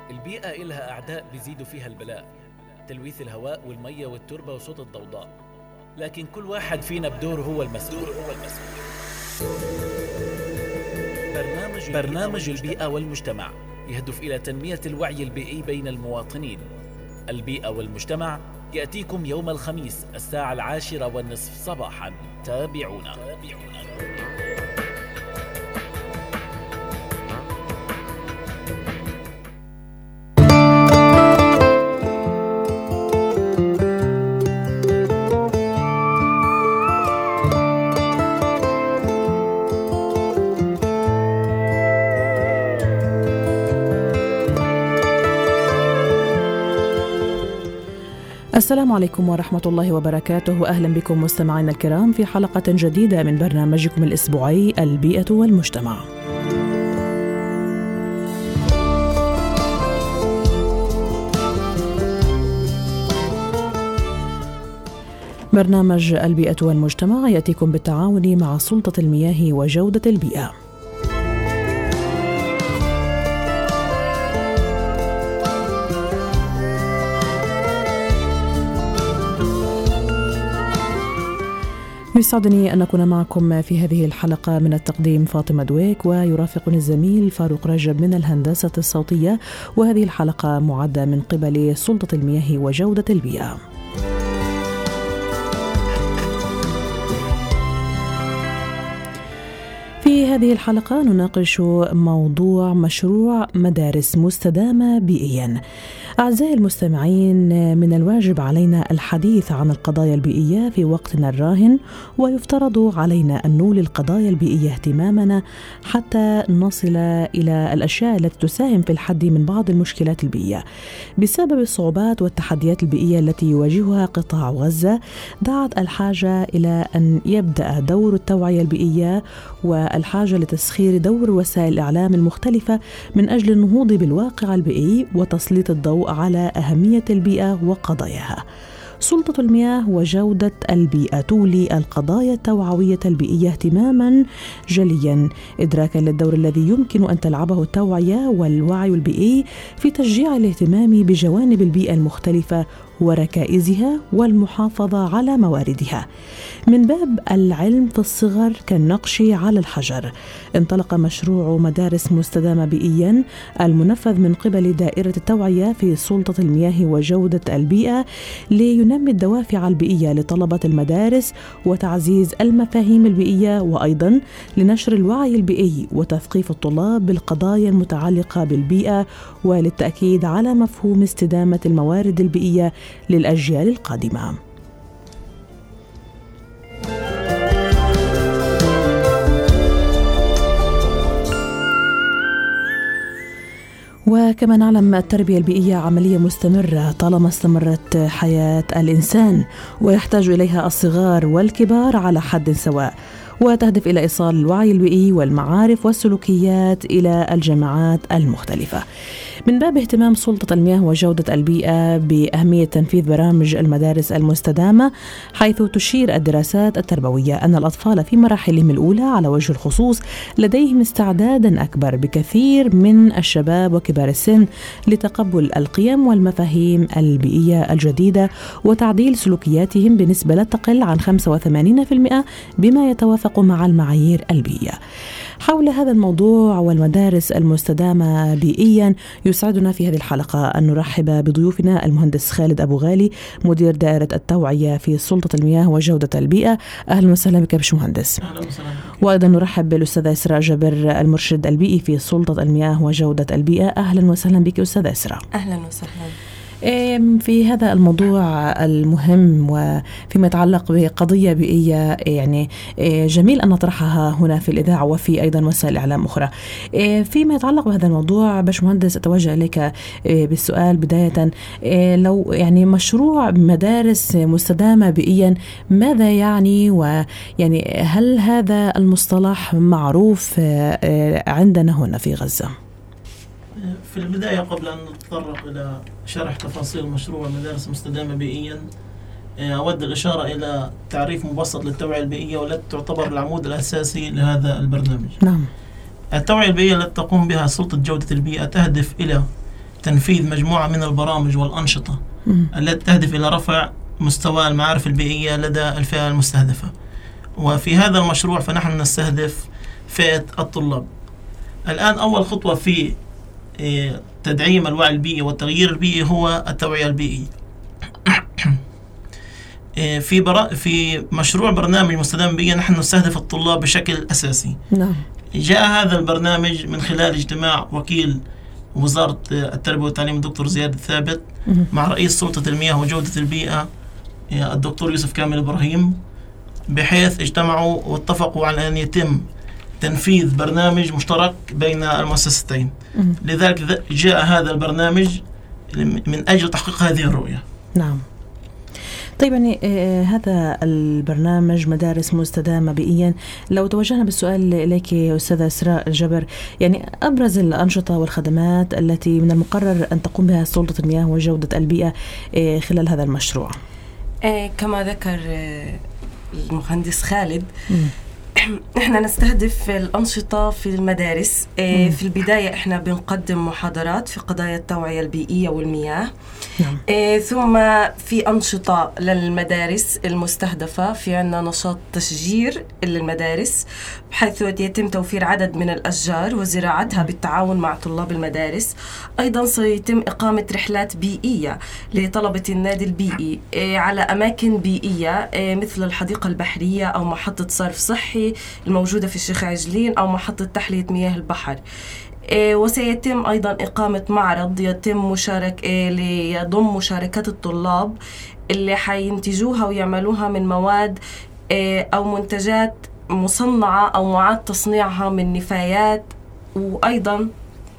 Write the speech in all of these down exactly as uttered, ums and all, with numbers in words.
البيئة إلها أعداء بيزيدوا فيها البلاء، تلويث الهواء والمية والتربة وصوت الضوضاء، لكن كل واحد فينا بدور هو المسؤول. هو المسؤول. برنامج, برنامج البيئة والمجتمع يهدف إلى تنمية الوعي البيئي بين المواطنين. البيئة والمجتمع يأتيكم يوم الخميس الساعة العاشرة والنصف صباحا. تابعونا. تابعونا. السلام عليكم ورحمة الله وبركاته، وأهلا بكم مستمعينا الكرام في حلقة جديدة من برنامجكم الأسبوعي البيئة والمجتمع. برنامج البيئة والمجتمع يأتيكم بالتعاون مع سلطة المياه وجودة البيئة. يسعدني أن أكون معكم في هذه الحلقة. من التقديم فاطمة دويك، ويرافقني الزميل فاروق رجب من الهندسة الصوتية، وهذه الحلقة معدة من قبل سلطة المياه وجودة البيئة. في هذه الحلقة نناقش موضوع مشروع مدارس مستدامة بيئيا. أعزائي المستمعين، من الواجب علينا الحديث عن القضايا البيئية في وقتنا الراهن، ويفترض علينا أن نولي القضايا البيئية اهتمامنا حتى نصل إلى الأشياء التي تساهم في الحد من بعض المشكلات البيئية. بسبب الصعوبات والتحديات البيئية التي يواجهها قطاع غزة، دعت الحاجة إلى أن يبدأ دور التوعية البيئية والحاجة لتسخير دور وسائل الإعلام المختلفة من أجل النهوض بالواقع البيئي وتسليط الضوء على أهمية البيئة وقضاياها. سلطة المياه وجودة البيئة تولي القضايا التوعوية البيئية اهتماما جليا، إدراكا للدور الذي يمكن أن تلعبه التوعية والوعي البيئي في تشجيع الاهتمام بجوانب البيئة المختلفة وركائزها والمحافظة على مواردها. من باب العلم في الصغر كالنقش على الحجر، انطلق مشروع مدارس مستدامة بيئيا المنفذ من قبل دائرة التوعية في سلطة المياه وجودة البيئة لينمي الدوافع البيئية لطلبة المدارس وتعزيز المفاهيم البيئية، وأيضا لنشر الوعي البيئي وتثقيف الطلاب بالقضايا المتعلقة بالبيئة، وللتأكيد على مفهوم استدامة الموارد البيئية للأجيال القادمة. وكما نعلم، التربية البيئية عملية مستمرة طالما استمرت حياة الإنسان، ويحتاج إليها الصغار والكبار على حد سواء، وتهدف إلى إيصال الوعي البيئي والمعارف والسلوكيات إلى الجماعات المختلفة. من باب اهتمام سلطة المياه وجودة البيئة بأهمية تنفيذ برامج المدارس المستدامة، حيث تشير الدراسات التربوية أن الأطفال في مراحلهم الأولى على وجه الخصوص لديهم استعدادا أكبر بكثير من الشباب وكبار السن لتقبل القيم والمفاهيم البيئية الجديدة وتعديل سلوكياتهم بنسبة لا تقل عن خمسة وثمانين بالمئة بما يتوافق مع المعايير البيئية. حول هذا الموضوع والمدارس المستدامة بيئيا، يسعدنا في هذه الحلقة أن نرحب بضيوفنا المهندس خالد أبو غالي، مدير دائرة التوعية في سلطة المياه وجودة البيئة. أهلا وسهلا بك باشمهندس. أهلا وسهلا. وأيضا نرحب بالأستاذة إسراء جابر، المرشد البيئي في سلطة المياه وجودة البيئة. أهلا وسهلا بك أستاذة إسراء. أهلا وسهلا. في هذا الموضوع المهم وفيما يتعلق بقضية بيئية، يعني جميل أن نطرحها هنا في الإذاعة وفي أيضا وسائل إعلام أخرى. فيما يتعلق بهذا الموضوع باشمهندس، أتوجه إليك بالسؤال بداية، لو يعني مشروع مدارس مستدامة بيئيا ماذا يعني، ويعني هل هذا المصطلح معروف عندنا هنا في غزة؟ في البداية، قبل أن نتطرق إلى شرح تفاصيل مشروع مدارس مستدامة بيئيا، أود الإشارة إلى تعريف مبسط للتوعية البيئية والتي تعتبر العمود الأساسي لهذا البرنامج. نعم. التوعية البيئية التي تقوم بها سلطة جودة البيئة تهدف إلى تنفيذ مجموعة من البرامج والأنشطة التي تهدف إلى رفع مستوى المعارف البيئية لدى الفئة المستهدفة. وفي هذا المشروع فنحن نستهدف فئة الطلاب. الآن أول خطوة في تدعيم الوعي البيئي والتغيير البيئي هو التوعية البيئية. في برا في مشروع برنامج مستدام بيئي نحن نستهدف الطلاب بشكل أساسي. نعم. جاء هذا البرنامج من خلال اجتماع وكيل وزارة التربية والتعليم الدكتور زياد الثابت مع رئيس سلطة المياه وجودة البيئة الدكتور يوسف كامل إبراهيم، بحيث اجتمعوا واتفقوا على أن يتم تنفيذ برنامج مشترك بين المؤسستين. لذلك جاء هذا البرنامج من أجل تحقيق هذه الرؤية. نعم. طيب يعني آه هذا البرنامج مدارس مستدامة بيئيا، لو توجهنا بالسؤال إليك أستاذة إسراء الجبر، يعني أبرز الأنشطة والخدمات التي من المقرر أن تقوم بها سلطة المياه وجودة البيئة آه خلال هذا المشروع؟ آه كما ذكر آه المهندس خالد، احنا نستهدف الأنشطة في المدارس. اه في البداية احنا بنقدم محاضرات في قضايا التوعية البيئية والمياه. نعم. اه ثم في أنشطة للمدارس المستهدفة، في عنا نشاط تشجير للمدارس بحيث يتم توفير عدد من الأشجار وزراعتها بالتعاون مع طلاب المدارس. أيضا سيتم إقامة رحلات بيئية لطلبة النادي البيئي اه على أماكن بيئية اه مثل الحديقة البحرية أو محطة صرف صحي الموجودة في الشيخ عجلين أو محطة تحلية مياه البحر. إيه وسيتم أيضا إقامة معرض يتم مشارك إيه ليضم مشاركات الطلاب اللي حينتجوها ويعملوها من مواد إيه أو منتجات مصنعة أو معاد تصنيعها من نفايات. وأيضا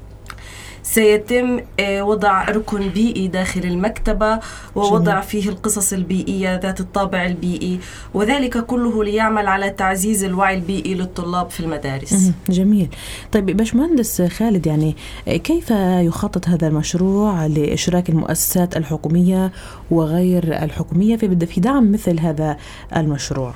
سيتم وضع ركن بيئي داخل المكتبة ووضع فيه القصص البيئية ذات الطابع البيئي، وذلك كله ليعمل على تعزيز الوعي البيئي للطلاب في المدارس. جميل. طيب باشمهندس خالد، يعني كيف يخطط هذا المشروع لإشراك المؤسسات الحكومية وغير الحكومية في دعم مثل هذا المشروع؟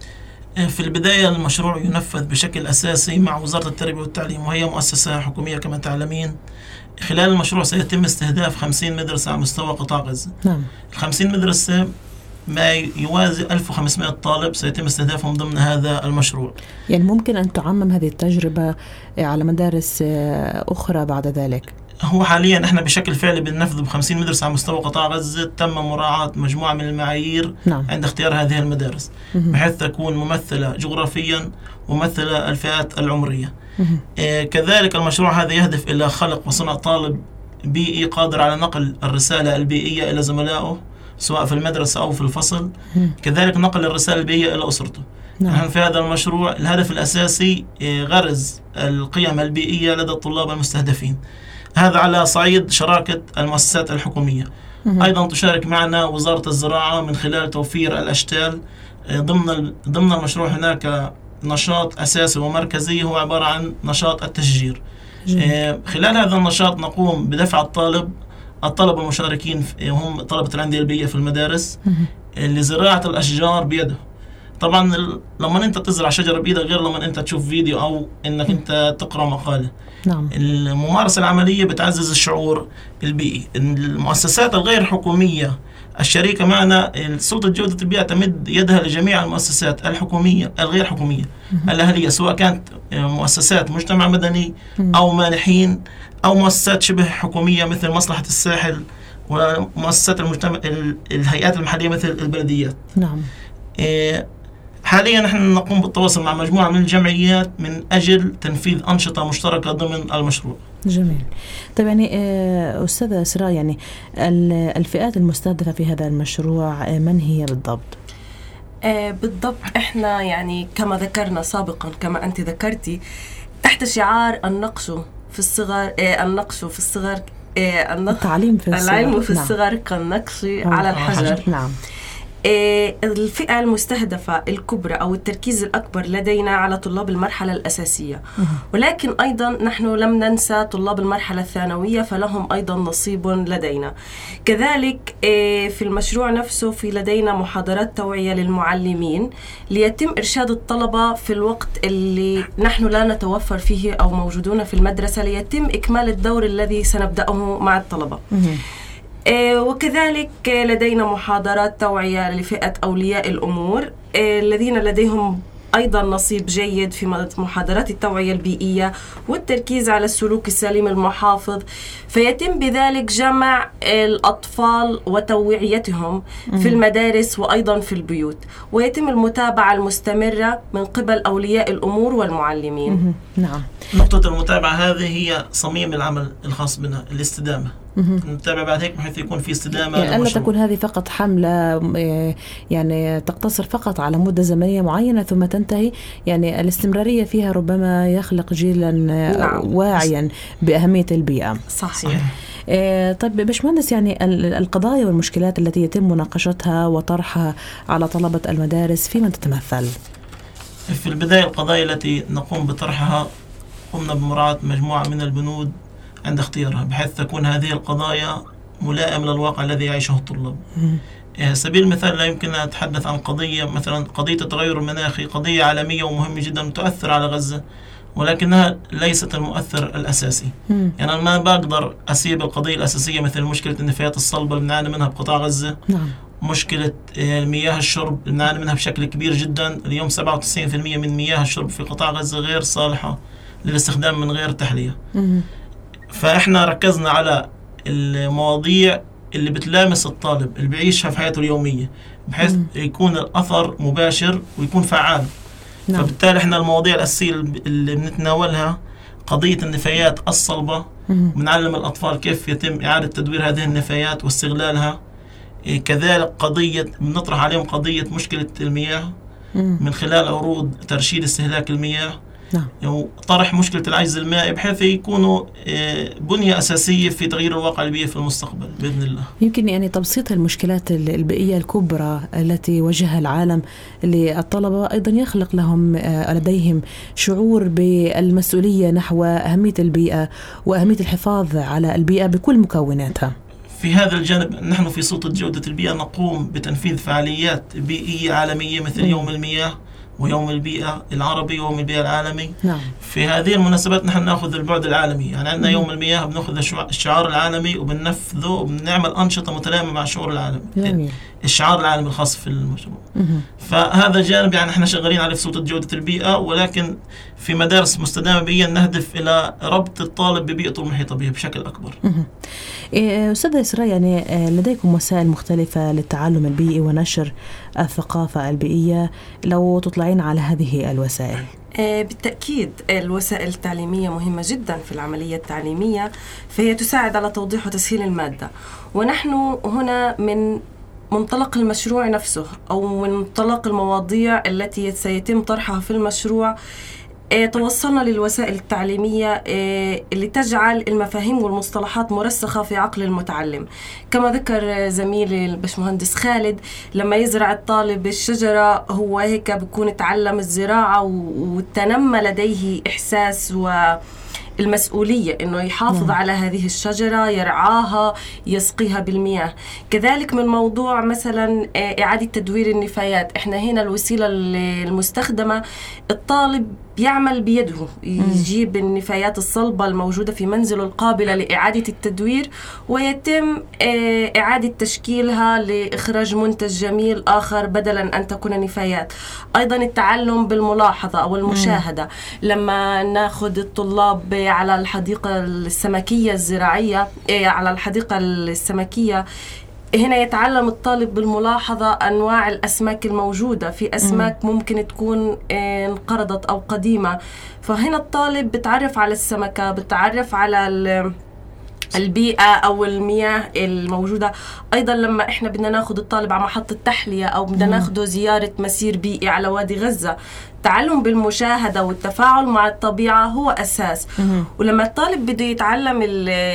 في البداية المشروع ينفذ بشكل أساسي مع وزارة التربية والتعليم، وهي مؤسسة حكومية كما تعلمين. خلال المشروع سيتم استهداف خمسين مدرسة على مستوى قطاع غزة. نعم. خمسين مدرسة ما يوازي ألف وخمسمائة طالب سيتم استهدافهم ضمن هذا المشروع. يعني ممكن أن تعمم هذه التجربة على مدارس أخرى بعد ذلك؟ هو حاليا احنا بشكل فعلي بننفذ بخمسين مدرسة على مستوى قطاع غزة. تم مراعاة مجموعة من المعايير نعم. عند اختيار هذه المدارس مه. بحيث تكون ممثلة جغرافيا وممثلة الفئات العمرية. آه كذلك المشروع هذا يهدف إلى خلق وصنع طالب بيئي قادر على نقل الرسالة البيئية إلى زملائه سواء في المدرسة أو في الفصل. مه. كذلك نقل الرسالة البيئية إلى أسرته. نحن في هذا المشروع الهدف الأساسي آه غرز القيم البيئية لدى الطلاب المستهدفين. هذا على صعيد شراكة المؤسسات الحكومية. أيضا تشارك معنا وزارة الزراعة من خلال توفير الأشتال. ضمن ضمن المشروع هناك نشاط أساسي ومركزي هو عبارة عن نشاط التشجير. جميل. خلال هذا النشاط نقوم بدفع الطالب الطلبة المشاركين هم طلبة الأندية البيئية في المدارس لزراعة الأشجار بيده. طبعا لما انت تزرع شجرة بإيدك غير لما انت تشوف فيديو او انك انت تقرأ مقالة. نعم. الممارسة العملية بتعزز الشعور البيئي. المؤسسات الغير حكومية الشريكة معنا سلطة جودة البيئة تمد يدها لجميع المؤسسات الحكومية الغير حكومية الأهلية، سواء كانت مؤسسات مجتمع مدني أو مانحين أو مؤسسات شبه حكومية مثل مصلحة الساحل ومؤسسات المجتمع الهيئات المحلية مثل البلديات. نعم. إيه حاليا نحن نقوم بالتواصل مع مجموعة من الجمعيات من أجل تنفيذ أنشطة مشتركة ضمن المشروع. جميل. طيب يعني أستاذة إسراء، يعني الفئات المستهدفة في هذا المشروع من هي بالضبط؟ آه بالضبط احنا يعني كما ذكرنا سابقا كما أنت ذكرتي تحت شعار النقش في الصغر آه النقش في الصغر آه التعليم في الصغر. العلم في الصغر كالنقش على الحجر. نعم. الفئة المستهدفة الكبرى أو التركيز الأكبر لدينا على طلاب المرحلة الأساسية، ولكن أيضا نحن لم ننسى طلاب المرحلة الثانوية، فلهم أيضا نصيب لدينا. كذلك في المشروع نفسه في لدينا محاضرات توعية للمعلمين ليتم إرشاد الطلبة في الوقت اللي نحن لا نتوفر فيه أو موجودون في المدرسة، ليتم إكمال الدور الذي سنبدأه مع الطلبة. وكذلك لدينا محاضرات توعية لفئة أولياء الأمور الذين لديهم أيضا نصيب جيد في محاضرات التوعية البيئية والتركيز على السلوك السليم المحافظ، فيتم بذلك جمع الأطفال وتوعيتهم في المدارس وأيضا في البيوت، ويتم المتابعة المستمرة من قبل أولياء الأمور والمعلمين. نعم. نقطة المتابعة هذه هي صميم العمل الخاص بنا، الاستدامة. نتابع بعد هيك بحيث يكون في استدامة، يعني ألا تكون هذه فقط حملة يعني تقتصر فقط على مدة زمنية معينة ثم تنتهي، يعني الاستمرارية فيها ربما يخلق جيلا نعم. واعيا بأهمية البيئة. صحيح. طيب باشمهندس، يعني القضايا والمشكلات التي يتم مناقشتها وطرحها على طلبة المدارس في من تتمثل؟ في البداية القضايا التي نقوم بطرحها قمنا بمراعاة مجموعة من البنود عند اختيارها، بحيث تكون هذه القضايا ملائمة للواقع الذي يعيشه الطلاب. سبيل المثال لا يمكن أن أتحدث عن قضية مثلا قضية التغير المناخي، قضية عالمية ومهمة جدا تؤثر على غزة، ولكنها ليست المؤثر الأساسي. يعني أنا ما بقدر أسيب القضية الأساسية مثل مشكلة النفايات الصلبة اللي بنعاني منها بقطاع غزة، نعم. مشكلة مياه الشرب اللي بنعاني منها بشكل كبير جدا. اليوم سبعة وتسعين بالمئة من مياه الشرب في قطاع غزة غير صالحة للاستخدام من غير تحلية. فإحنا ركزنا على المواضيع اللي بتلامس الطالب اللي بيعيشها في حياته اليومية، بحيث مم. يكون الأثر مباشر ويكون فعال. نعم. فبالتالي إحنا المواضيع الأساسية اللي بنتناولها قضية النفايات الصلبة، بنعلم الأطفال كيف يتم إعادة تدوير هذه النفايات واستغلالها. إيه كذلك قضية بنطرح عليهم قضية مشكلة المياه مم. من خلال عروض ترشيد استهلاك المياه. نعم. يعني طرح مشكلة العجز المائي بحيث يكونوا بنية أساسية في تغيير الواقع البيئي في المستقبل بإذن الله. يمكن يعني تبسيط المشكلات البيئية الكبرى التي واجهها العالم للطلبة أيضا يخلق لهم لديهم شعور بالمسؤولية نحو أهمية البيئة وأهمية الحفاظ على البيئة بكل مكوناتها. في هذا الجانب نحن في سلطة جودة البيئة نقوم بتنفيذ فعاليات بيئية عالمية مثل م. يوم المياه ويوم البيئة العربي ويوم البيئة العالمي. نعم. في هذه المناسبات نحن نأخذ البعد العالمي، يعني عندنا يوم المياه بنأخذ الشعار العالمي وبننفذه وبنعمل أنشطة متلائمة مع الشعور العالمي. جميل. الشعار العالمي الخاص في المشروع. فهذا جانب يعني احنا شغالين عليه في سلطة جودة البيئة، ولكن في مدارس مستدامة بيئيا نهدف إلى ربط الطالب ببيئته المحيطة به بشكل أكبر. أستاذة إسراء، يعني لديكم وسائل مختلفة للتعلم البيئي ونشر الثقافة البيئية، لو تطلعين على هذه الوسائل. بالتأكيد الوسائل التعليمية مهمة جدا في العملية التعليمية، فهي تساعد على توضيح وتسهيل المادة، ونحن هنا من منطلق المشروع نفسه أو من منطلق المواضيع التي سيتم طرحها في المشروع توصلنا للوسائل التعليمية اللي تجعل المفاهيم والمصطلحات مرسخة في عقل المتعلم. كما ذكر زميلي الباشمهندس خالد، لما يزرع الطالب الشجرة هو هيك بيكون تعلم الزراعة وتنمى لديه إحساس و المسؤولية إنه يحافظ مم. على هذه الشجرة، يرعاها، يسقيها بالمياه. كذلك من موضوع مثلا إعادة تدوير النفايات، إحنا هنا الوسيلة المستخدمة الطالب يعمل بيده، يجيب النفايات الصلبة الموجودة في منزله القابلة لإعادة التدوير، ويتم إعادة تشكيلها لإخراج منتج جميل آخر بدلا أن تكون نفايات. أيضا التعلم بالملاحظة أو المشاهدة، لما ناخد الطلاب على الحديقة السمكية الزراعية، على الحديقة السمكية هنا يتعلم الطالب بالملاحظة أنواع الأسماك الموجودة، في أسماك ممكن تكون انقرضت أو قديمة، فهنا الطالب بتعرف على السمكة، بتعرف على البيئة أو المياه الموجودة. أيضا لما إحنا بدنا ناخد الطالب على محطة تحلية أو بدنا ناخده زيارة مسير بيئي على وادي غزة، التعلم بالمشاهدة والتفاعل مع الطبيعة هو أساس. ولما الطالب بده يتعلم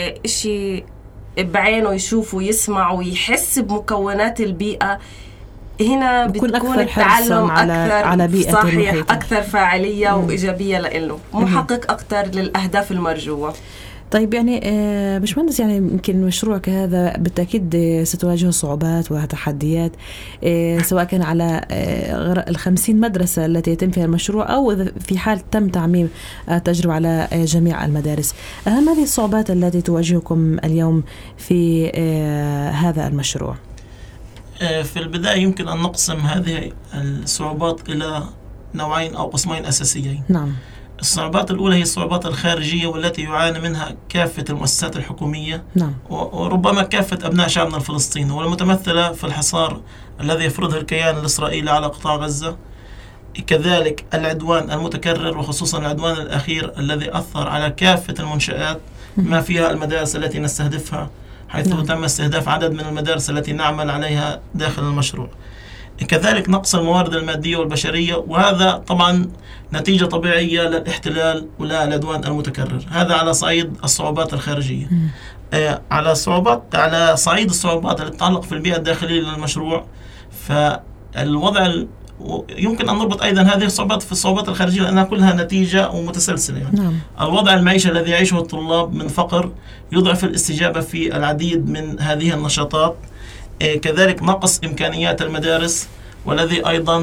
الشيء بعينه، يشوف ويسمع ويحس بمكونات البيئة، هنا بتكون التعلم على أكثر على بيئة صحيح المحيط. أكثر فاعلية مم. وإيجابية لإله، محقق أكثر للأهداف المرجوة. طيب يعني باشمهندس، يعني يمكن مشروع كهذا بالتأكيد ستواجه صعوبات وتحديات، سواء كان على الخمسين مدرسة التي يتم فيها المشروع أو في حال تم تعميم التجربة على جميع المدارس. أهم هذه الصعوبات التي تواجهكم اليوم في هذا المشروع؟ في البداية يمكن أن نقسم هذه الصعوبات إلى نوعين أو قسمين أساسيين. نعم. الصعوبات الأولى هي الصعوبات الخارجية والتي يعاني منها كافة المؤسسات الحكومية، نعم. وربما كافة أبناء شعبنا الفلسطيني، والمتمثلة في الحصار الذي يفرضه الكيان الإسرائيلي على قطاع غزة، كذلك العدوان المتكرر وخصوصا العدوان الأخير الذي أثر على كافة المنشآت ما فيها المدارس التي نستهدفها، حيث نعم. تم استهداف عدد من المدارس التي نعمل عليها داخل المشروع. كذلك نقص الموارد المادية والبشرية، وهذا طبعا نتيجة طبيعية للاحتلال والعدوان المتكرر. هذا على صعيد الصعوبات الخارجية. آه على صعوبات على صعيد الصعوبات التي تتعلق في البيئة الداخلية للمشروع، فالوضع يمكن أن نربط أيضا هذه الصعوبات في الصعوبات الخارجية لأنها كلها نتيجة ومتسلسلة. يعني نعم. الوضع المعيشي الذي يعيشه الطلاب من فقر يضعف الاستجابة في العديد من هذه النشاطات. كذلك نقص إمكانيات المدارس، والذي أيضا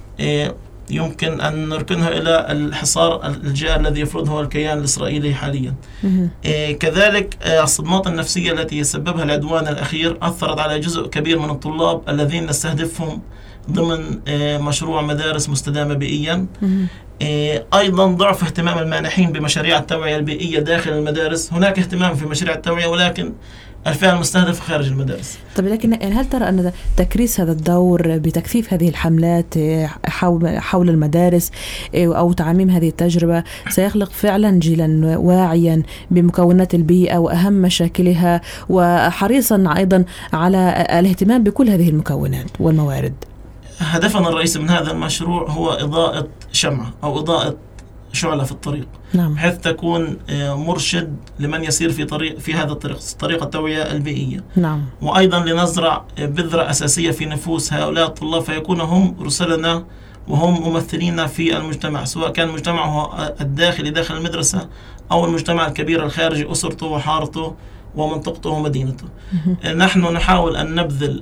يمكن أن نركنه إلى الحصار الجار الذي يفرضه الكيان الإسرائيلي حاليا. كذلك الصدمات النفسية التي يسببها العدوان الأخير أثرت على جزء كبير من الطلاب الذين نستهدفهم ضمن مشروع مدارس مستدامة بيئيا. أيضا ضعف اهتمام المانحين بمشاريع التوعية البيئية داخل المدارس. هناك اهتمام في مشاريع التوعية ولكن الفئة المستهدفة خارج المدارس. طيب لكن هل ترى أن تكريس هذا الدور بتكثيف هذه الحملات حول حول المدارس أو تعميم هذه التجربة سيخلق فعلا جيلا واعيا بمكونات البيئة وأهم مشاكلها، وحريصا أيضا على الاهتمام بكل هذه المكونات والموارد؟ هدفنا الرئيسي من هذا المشروع هو إضاءة شمعة أو إضاءة شعلة في الطريق، نعم. بحيث تكون مرشد لمن يسير في طريق في هذا الطريق، طريقة التوعية البيئية. نعم. وأيضا لنزرع بذرة أساسية في نفوس هؤلاء الطلاب فيكونوا هم رسلنا وهم ممثلين في المجتمع، سواء كان المجتمع هو الداخلي داخل المدرسة أو المجتمع الكبير الخارجي، أسرته وحارته ومنطقته ومدينته. نحن نحاول أن نبذل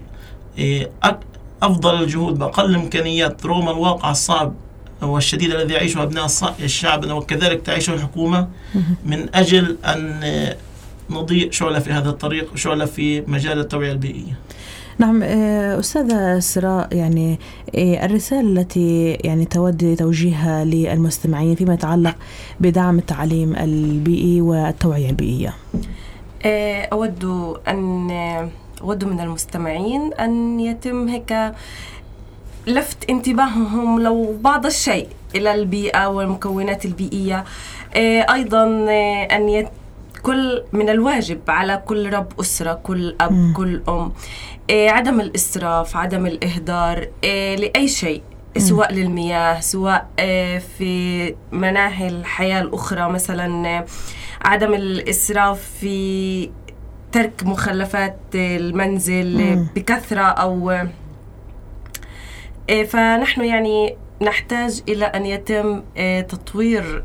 أفضل الجهود بأقل الإمكانيات رغم الواقع الصعب والشديد الذي يعيشه أبناء الشعب وكذلك تعيشه الحكومة، من أجل أن نضيء شعلة في هذا الطريق، شعلة في مجال التوعية البيئية. نعم. أستاذة سراء، يعني الرسالة التي يعني تود توجيهها للمستمعين فيما يتعلق بدعم التعليم البيئي والتوعية البيئية؟ أود أن أود من المستمعين أن يتم هيك لفت انتباههم لو بعض الشيء إلى البيئة والمكونات البيئية. أيضا أن يت كل من الواجب على كل رب أسرة، كل أب، م. كل أم، عدم الإسراف، عدم الإهدار لأي شيء، سواء للمياه، سواء في مناحي الحياة الأخرى، مثلا عدم الإسراف في ترك مخلفات المنزل م. بكثرة أو فنحن يعني نحتاج إلى أن يتم تطوير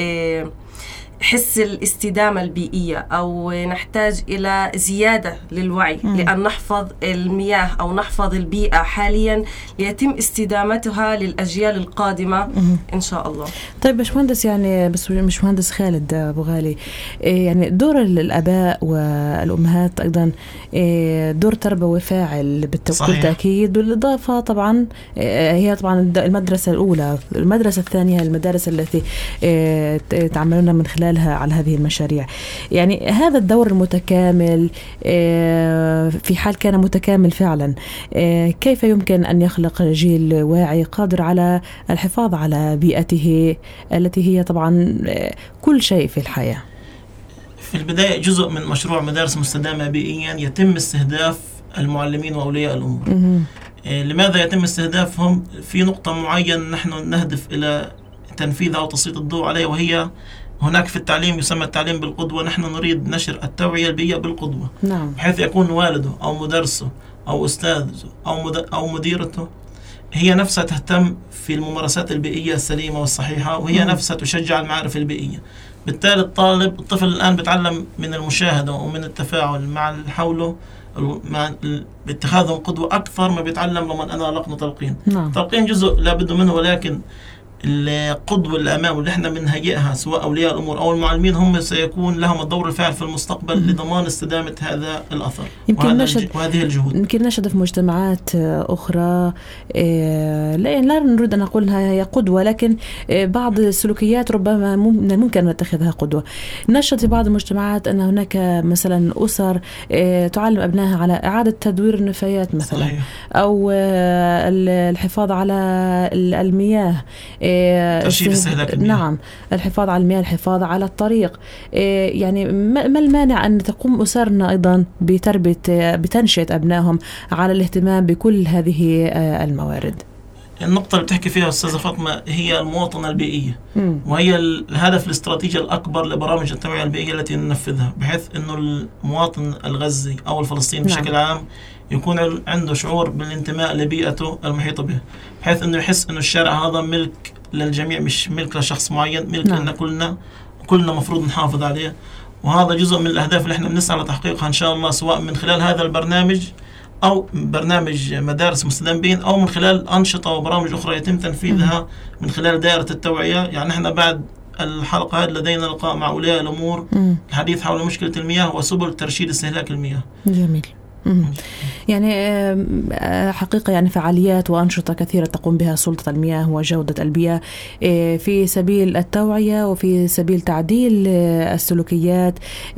حس الاستدامة البيئية، أو نحتاج إلى زيادة للوعي م. لأن نحفظ المياه أو نحفظ البيئة حاليا ليتم استدامتها للأجيال القادمة م. إن شاء الله. طيب باشمهندس، يعني بس مش مهندس خالد أبو غالي، يعني دور الآباء والأمهات أيضا دور تربوي فاعل بكل تأكيد، بالإضافة طبعا هي طبعا المدرسة الأولى، المدرسة الثانية المدارس التي تعملون من خلال على هذه المشاريع. يعني هذا الدور المتكامل في حال كان متكامل فعلا، كيف يمكن أن يخلق جيل واعي قادر على الحفاظ على بيئته التي هي طبعا كل شيء في الحياة؟ في البداية جزء من مشروع مدارس مستدامة بيئيا يتم استهداف المعلمين وأولياء الأمور. لماذا يتم استهدافهم؟ في نقطة معينة نحن نهدف إلى تنفيذها أو تسليط الضوء عليها، وهي هناك في التعليم يسمى التعليم بالقدوة. نحن نريد نشر التوعية البيئية بالقدوة، نعم. بحيث يكون والده أو مدرسه أو أستاذه أو, مد... أو مديرته هي نفسها تهتم في الممارسات البيئية السليمة والصحيحة، وهي نفسها تشجع المعارف البيئية. بالتالي الطالب الطفل الآن بتعلم من المشاهدة ومن التفاعل مع اللي حوله، مع باتخاذهم قدوة أكثر ما بيتعلم لما أنا لقنا تلقين. نعم. تلقين جزء لا بد منه، ولكن القدوة الأمام اللي احنا بنهيئها سواء أولياء الأمور أو المعلمين هم سيكون لهم الدور الفاعل في المستقبل لضمان استدامة هذا الأثر وهذه الجهود. يمكن نشهد في مجتمعات أخرى لا لا نريد أن نقولها هي قدوة، لكن بعض السلوكيات ربما من الممكن أن نتخذها قدوة. نشهد في بعض المجتمعات أن هناك مثلا أسر تعلم أبنائها على إعادة تدوير النفايات مثلا. صحيح. أو الحفاظ على المياه، ترشيد استهلاك المياه. نعم، الحفاظ على المياه، الحفاظ على الطريق. يعني ما المانع أن تقوم أسرنا أيضا بتربية بتنشئة أبنائهم على الاهتمام بكل هذه الموارد؟ النقطة اللي بتحكي فيها أستاذة فاطمة هي المواطنة البيئية، م. وهي الهدف الاستراتيجي الأكبر لبرامج التوعية البيئية التي ننفذها، بحيث أنه المواطن الغزي أو الفلسطيني بشكل نعم. عام يكون عنده شعور بالانتماء لبيئته المحيطة به، بحيث أنه يحس أنه الشارع هذا ملك للجميع، مش ملك لشخص معين، ملك نعم. لنا كلنا كلنا مفروض نحافظ عليه. وهذا جزء من الأهداف اللي احنا بنسعى لتحقيقها إن شاء الله، سواء من خلال هذا البرنامج أو برنامج مدارس مستدامة بيئيا، أو من خلال أنشطة وبرامج أخرى يتم تنفيذها من خلال دائرة التوعية. يعني احنا بعد الحلقة هذه لدينا لقاء مع أولياء الأمور الحديث حول مشكلة المياه وسبل ترشيد استهلاك المياه. جميل. يعني حقيقة يعني فعاليات وأنشطة كثيرة تقوم بها سلطة المياه وجودة البيئة في سبيل التوعية وفي سبيل تعديل السلوكيات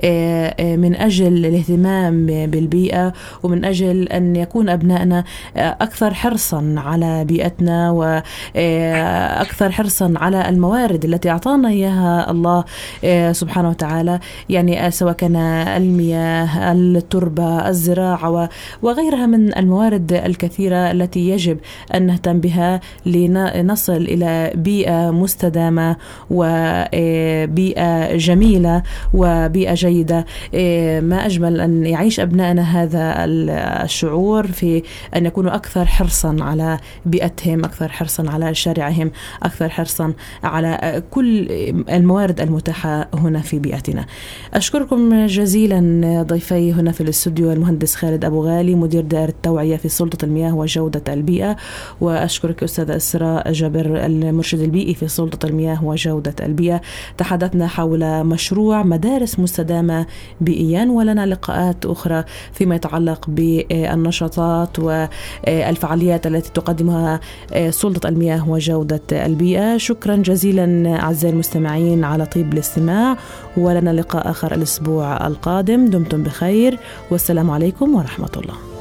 من أجل الاهتمام بالبيئة، ومن أجل أن يكون أبنائنا أكثر حرصا على بيئتنا وأكثر حرصا على الموارد التي أعطانا إياها الله سبحانه وتعالى، يعني سواء كان المياه، التربة، الزراعة وغيرها من الموارد الكثيرة التي يجب أن نهتم بها لنصل إلى بيئة مستدامة وبيئة جميلة وبيئة جيدة. ما أجمل أن يعيش أبنائنا هذا الشعور في أن يكونوا أكثر حرصا على بيئتهم، أكثر حرصا على شارعهم، أكثر حرصا على كل الموارد المتاحة هنا في بيئتنا. أشكركم جزيلا ضيفي هنا في الاستوديو، المهندس خالد أبو غالي مدير دائرة التوعية في سلطة المياه وجودة البيئة، وأشكرك أستاذة إسراء جابر المرشد البيئي في سلطة المياه وجودة البيئة. تحدثنا حول مشروع مدارس مستدامة بيئيا، ولنا لقاءات أخرى فيما يتعلق بالنشاطات والفعاليات التي تقدمها سلطة المياه وجودة البيئة. شكرا جزيلا أعزائي المستمعين على طيب الاستماع، ولنا لقاء آخر الأسبوع القادم. دمتم بخير والسلام عليكم ورحمة الله.